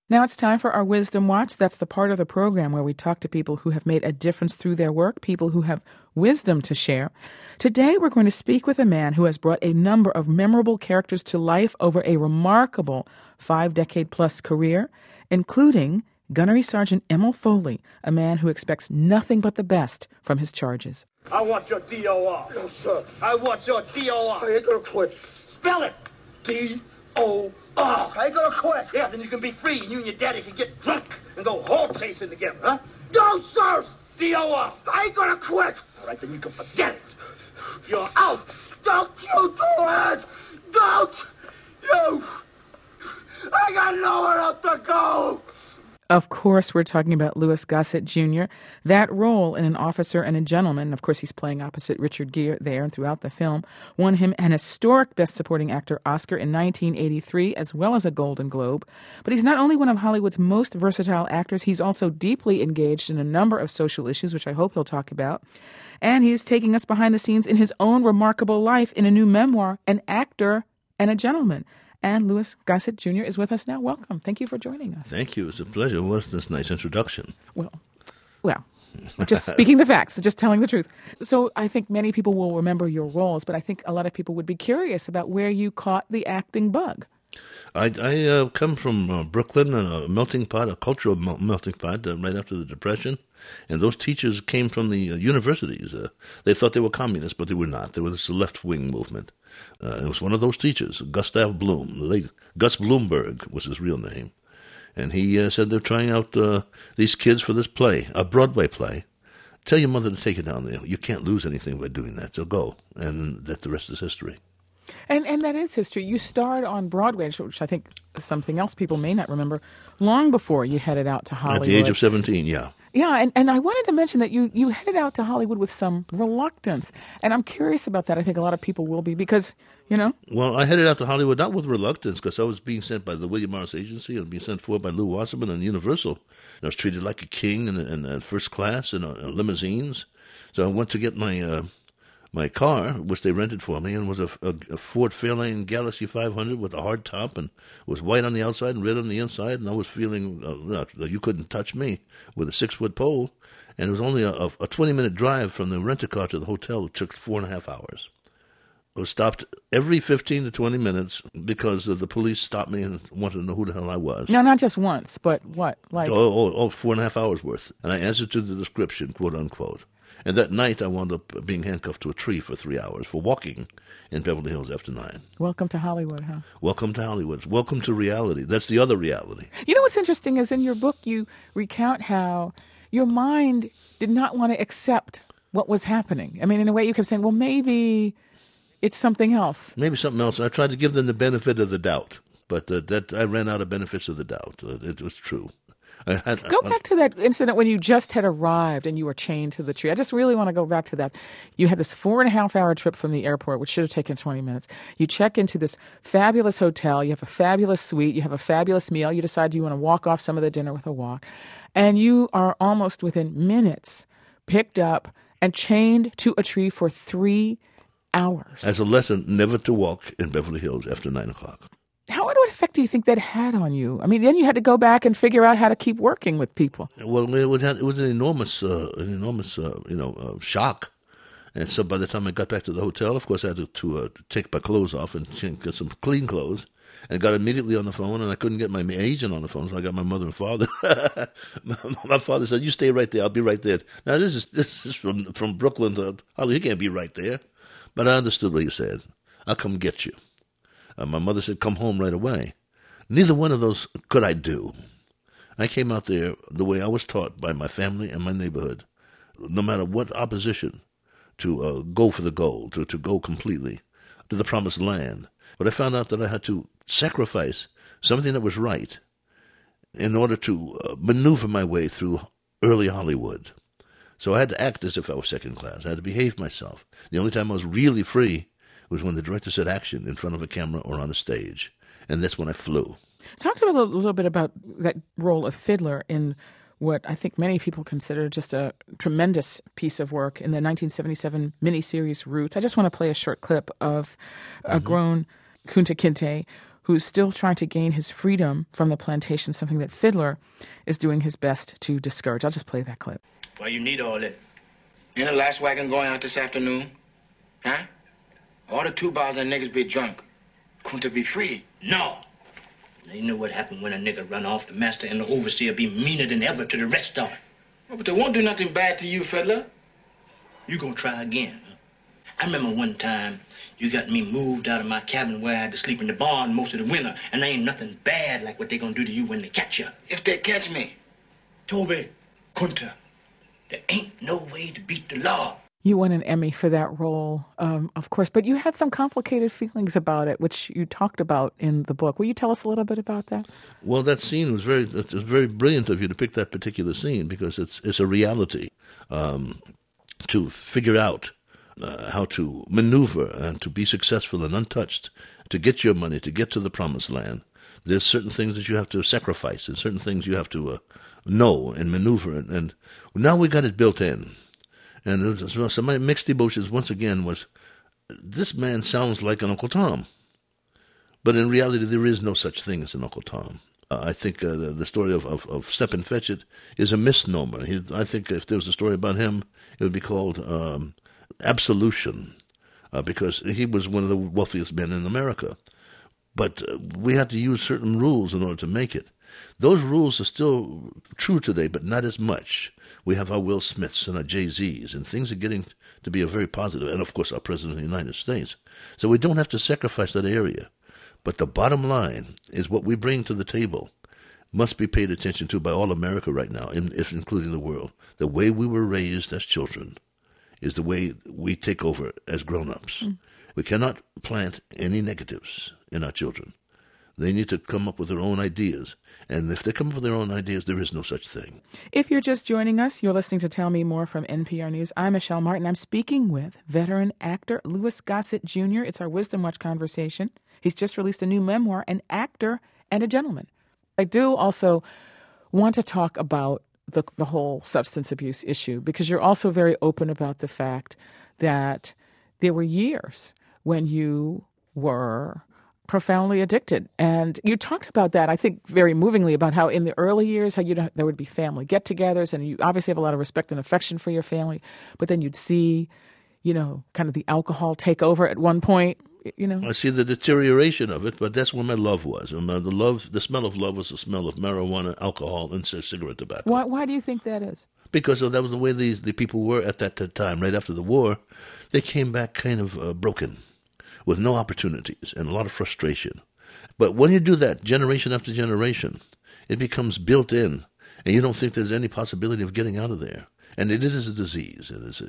Now it's time for our Wisdom Watch. That's the part of the program where we talk to people who have made a difference through their work, people who have wisdom to share. Today we're going to speak with a man who has brought a number of memorable characters to life over a remarkable 5-decade-plus career, including Gunnery Sergeant Emil Foley, a man who expects nothing but the best from his charges. I want your DOR. No, sir. I want your DOR. I ain't gonna quit. Spell it. D-O-R. I ain't gonna quit. Yeah, then you can be free, and you and your daddy can get drunk and go hog chasing together, huh? No, sir. DOR. I ain't gonna quit. All right, then you can forget it. You're out. Don't you do it. Don't you. I got nowhere else to go. Of course, we're talking about Louis Gossett Jr. That role in An Officer and a Gentleman, of course, he's playing opposite Richard Gere there and throughout the film, won him an historic Best Supporting Actor Oscar in 1983, as well as a Golden Globe. But he's not only one of Hollywood's most versatile actors, he's also deeply engaged in a number of social issues, which I hope he'll talk about. And he's taking us behind the scenes in his own remarkable life in a new memoir, An Actor and a Gentleman. And Louis Gossett Jr. is with us now. Welcome. Thank you for joining us. Thank you. It's a pleasure. What's this nice introduction? Well, just speaking the facts, just telling the truth. So I think many people will remember your roles, but I think a lot of people would be curious about where you caught the acting bug. I come from Brooklyn, a melting pot, a cultural melting pot, right after the Depression. And those teachers came from the universities. They thought they were communists, but they were not. They were this left-wing movement. It was one of those teachers, Gustav Bloom, late Gus Bloomberg was his real name. And he said they're trying out these kids for this play, a Broadway play. Tell your mother to take it down there. You can't lose anything by doing that, so go. And that the rest is history. And that is history. You starred on Broadway, which I think is something else people may not remember, long before you headed out to Hollywood. At the age of 17, yeah. Yeah, and I wanted to mention that you headed out to Hollywood with some reluctance. And I'm curious about that. I think a lot of people will be because, you know. Well, I headed out to Hollywood not with reluctance because I was being sent by the William Morris Agency and being sent for by Lew Wasserman and Universal. And I was treated like a king in first class in limousines. So I went to get my car, which they rented for me, and was a Ford Fairlane Galaxy 500 with a hard top and was white on the outside and red on the inside, and I was feeling you couldn't touch me with a 6-foot pole, and it was only a 20-minute drive from the rent-a-car to the hotel. It took 4.5 hours. I was stopped every 15 to 20 minutes because the police stopped me and wanted to know who the hell I was. No, not just once, but what? Like 4.5 hours worth. And I answered to the description, quote unquote. And that night I wound up being handcuffed to a tree for 3 hours for walking in Beverly Hills after 9. Welcome to Hollywood, huh? Welcome to Hollywood. Welcome to reality. That's the other reality. You know what's interesting is in your book you recount how your mind did not want to accept what was happening. I mean, in a way you kept saying, well, maybe it's something else. Maybe something else. I tried to give them the benefit of the doubt, but that I ran out of benefits of the doubt. It was true. Go back to that incident when you just had arrived and you were chained to the tree. I just really want to go back to that. You had this 4.5-hour trip from the airport, which should have taken 20 minutes. You check into this fabulous hotel. You have a fabulous suite. You have a fabulous meal. You decide you want to walk off some of the dinner with a walk. And you are almost within minutes picked up and chained to a tree for 3 hours. As a lesson, never to walk in Beverly Hills after 9 o'clock. What effect do you think that had on you? I mean, then you had to go back and figure out how to keep working with people. Well, it was an enormous shock. And so by the time I got back to the hotel, of course, I had to take my clothes off and get some clean clothes. And got immediately on the phone, and I couldn't get my agent on the phone, so I got my mother and father. My father said, "You stay right there. I'll be right there." Now this is from Brooklyn to Hollywood. He can't be right there, but I understood what he said. I'll come get you. My mother said, "Come home right away." Neither one of those could I do. I came out there the way I was taught by my family and my neighborhood, no matter what opposition, to go for the goal, to go completely to the promised land. But I found out that I had to sacrifice something that was right in order to maneuver my way through early Hollywood. So I had to act as if I was second class. I had to behave myself. The only time I was really free was when the director said action in front of a camera or on a stage. And that's when I flew. Talk to me a little bit about that role of Fiddler in what I think many people consider just a tremendous piece of work in the 1977 miniseries Roots. I just want to play a short clip of a grown Kunta Kinte who's still trying to gain his freedom from the plantation, something that Fiddler is doing his best to discourage. I'll just play that clip. Why you need all that? Ain't the last wagon going out this afternoon? Huh? All the 2 bars and niggas be drunk. Couldn't be free? No. They know what happened when a nigga run off. The master and the overseer be meaner than ever to the rest of them. Oh, but they won't do nothing bad to you, Fiddler. You gonna try again. Huh? I remember one time you got me moved out of my cabin where I had to sleep in the barn most of the winter, and there ain't nothing bad like what they gonna do to you when they catch you. If they catch me, Toby, Kunta, there ain't no way to beat the law. You won an Emmy for that role, of course, but you had some complicated feelings about it, which you talked about in the book. Will you tell us a little bit about that? Well, that scene was very brilliant of you to pick that particular scene, because it's a reality to figure out how to maneuver and to be successful and untouched, to get your money, to get to the promised land. There's certain things that you have to sacrifice and certain things you have to know and maneuver. And now we got it built in. And so my mixed emotions once again was, this man sounds like an Uncle Tom. But in reality, there is no such thing as an Uncle Tom. I think the story of Step and Fetch It is a misnomer. I think if there was a story about him, it would be called Absolution, because he was one of the wealthiest men in America. But we had to use certain rules in order to make it. Those rules are still true today, but not as much. We have our Will Smiths and our Jay-Z's, and things are getting to be a very positive, and of course our President of the United States. So we don't have to sacrifice that area. But the bottom line is what we bring to the table must be paid attention to by all America right now, including the world. The way we were raised as children is the way we take over as grown-ups. We cannot plant any negatives in our children. They need to come up with their own ideas. And if they come up with their own ideas, there is no such thing. If you're just joining us, you're listening to Tell Me More from NPR News. I'm Michelle Martin. I'm speaking with veteran actor Louis Gossett Jr. It's our Wisdom Watch conversation. He's just released a new memoir, An Actor and a Gentleman. I do also want to talk about the whole substance abuse issue, because you're also very open about the fact that there were years when you were profoundly addicted. And you talked about that, I think, very movingly, about how in the early years, how there would be family get-togethers, and you obviously have a lot of respect and affection for your family, but then you'd see, kind of the alcohol take over at one point, I see the deterioration of it, but that's where my love was. The smell of love was the smell of marijuana, alcohol, and cigarette tobacco. Why do you think that is? Because that was the way the people were at that time, right after the war. They came back kind of broken, with no opportunities and a lot of frustration. But when you do that, generation after generation, it becomes built in, and you don't think there's any possibility of getting out of there. And it is a disease. It's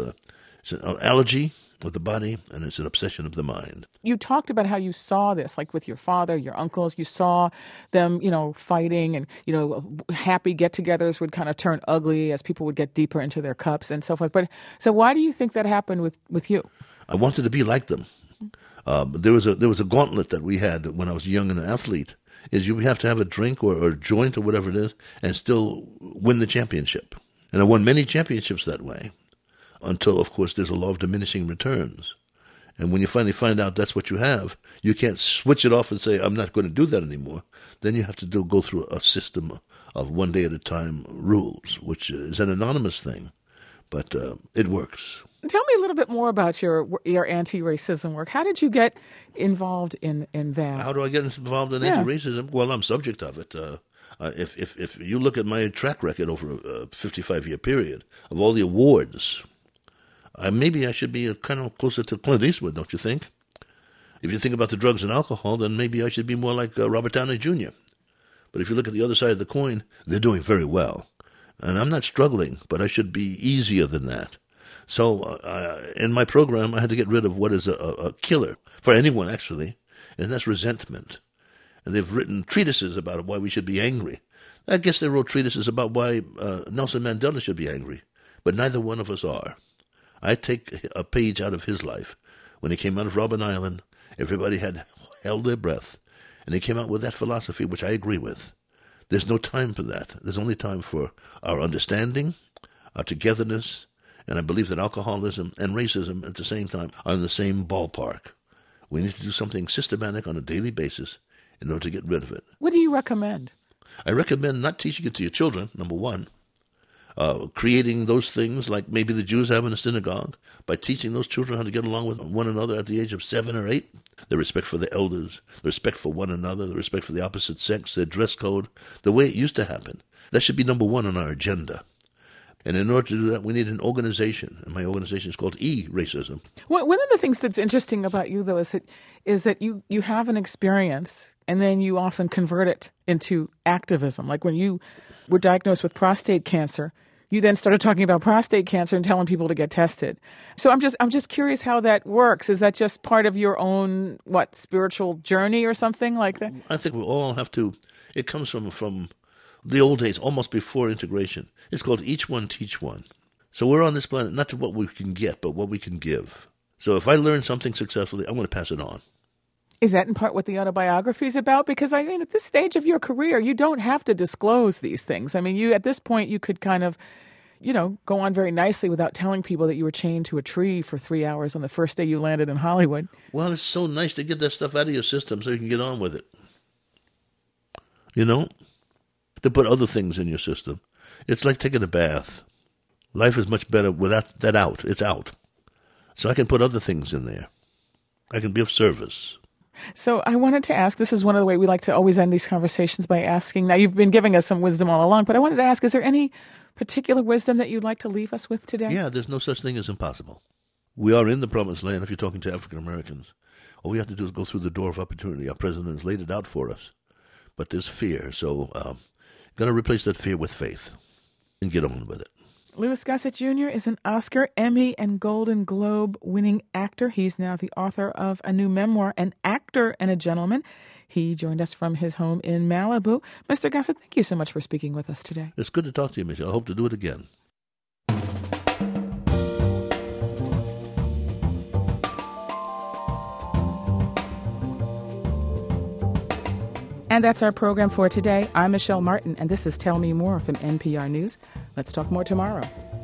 an allergy of the body, and it's an obsession of the mind. You talked about how you saw this, like with your father, your uncles. You saw them, fighting, and, happy get-togethers would kind of turn ugly as people would get deeper into their cups and so forth. But so why do you think that happened with you? I wanted to be like them. There was a gauntlet that we had when I was young and an athlete, is you have to have a drink or a joint or whatever it is and still win the championship. And I won many championships that way, until, of course, there's a law of diminishing returns. And when you finally find out that's what you have, you can't switch it off and say, I'm not going to do that anymore. Then you have to go through a system of one day at a time rules, which is an anonymous thing, but it works. Tell me a little bit more about your anti-racism work. How did you get involved in that? How do I get involved in anti-racism? Well, I'm subject of it. If you look at my track record over a 55-year period of all the awards, maybe I should be kind of closer to Clint Eastwood, don't you think? If you think about the drugs and alcohol, then maybe I should be more like Robert Downey Jr. But if you look at the other side of the coin, they're doing very well. And I'm not struggling, but I should be easier than that. So in my program, I had to get rid of what is a killer for anyone, actually, and that's resentment. And they've written treatises about why we should be angry. I guess they wrote treatises about why Nelson Mandela should be angry, but neither one of us are. I take a page out of his life. When he came out of Robben Island, everybody had held their breath, and he came out with that philosophy, which I agree with. There's no time for that. There's only time for our understanding, our togetherness, and I believe that alcoholism and racism at the same time are in the same ballpark. We need to do something systematic on a daily basis in order to get rid of it. What do you recommend? I recommend not teaching it to your children, number one. Creating those things like maybe the Jews have in a synagogue by teaching those children how to get along with one another at the age of 7 or 8. The respect for the elders, the respect for one another, the respect for the opposite sex, their dress code, the way it used to happen. That should be number one on our agenda. And in order to do that, we need an organization. And my organization is called E-Racism. One of the things that's interesting about you, though, is that you have an experience and then you often convert it into activism. Like when you were diagnosed with prostate cancer, you then started talking about prostate cancer and telling people to get tested. So I'm just curious how that works. Is that just part of your own, spiritual journey or something like that? I think we all have to. It comes from the old days, almost before integration. It's called each one, teach one. So we're on this planet not to what we can get, but what we can give. So if I learn something successfully, I'm going to pass it on. Is that in part what the autobiography is about? Because, I mean, at this stage of your career, you don't have to disclose these things. I mean, at this point, you could kind of, go on very nicely without telling people that you were chained to a tree for 3 hours on the first day you landed in Hollywood. Well, it's so nice to get that stuff out of your system so you can get on with it. To put other things in your system. It's like taking a bath. Life is much better without that out. It's out. So I can put other things in there. I can be of service. So I wanted to ask, this is one of the ways we like to always end these conversations by asking. Now, you've been giving us some wisdom all along, but I wanted to ask, is there any particular wisdom that you'd like to leave us with today? Yeah, there's no such thing as impossible. We are in the promised land if you're talking to African Americans. All we have to do is go through the door of opportunity. Our president has laid it out for us. But there's fear, so going to replace that fear with faith and get on with it. Louis Gossett Jr. is an Oscar, Emmy, and Golden Globe winning actor. He's now the author of a new memoir, An Actor and a Gentleman. He joined us from his home in Malibu. Mr. Gossett, thank you so much for speaking with us today. It's good to talk to you, Michelle. I hope to do it again. And that's our program for today. I'm Michelle Martin, and this is Tell Me More from NPR News. Let's talk more tomorrow.